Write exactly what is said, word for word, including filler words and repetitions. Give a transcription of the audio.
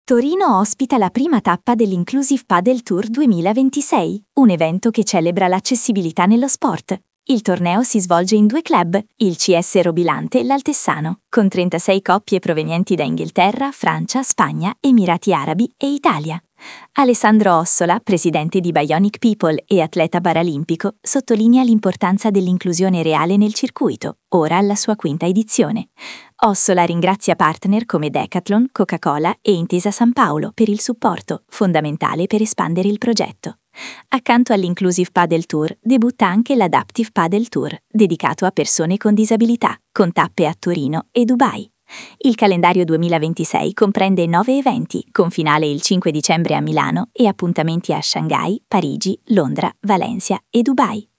Torino ospita la prima tappa dell'Inclusive Padel Tour duemilaventisei, un evento che celebra l'accessibilità nello sport. Il torneo si svolge in due club, il C S Robilante e l'Altessano, con trentasei coppie provenienti da Inghilterra, Francia, Spagna, Emirati Arabi e Italia. Alessandro Ossola, presidente di Bionic People e atleta paralimpico, sottolinea l'importanza dell'inclusione reale nel circuito, ora alla sua quinta edizione. Ossola ringrazia partner come Decathlon, Coca-Cola e Intesa San Paolo per il supporto, fondamentale per espandere il progetto. Accanto all'Inclusive Padel Tour debutta anche l'Adaptive Padel Tour, dedicato a persone con disabilità, con tappe a Torino e Dubai. Il calendario duemilaventisei comprende nove eventi, con finale il cinque dicembre a Milano e appuntamenti a Shanghai, Parigi, Londra, Valencia e Dubai.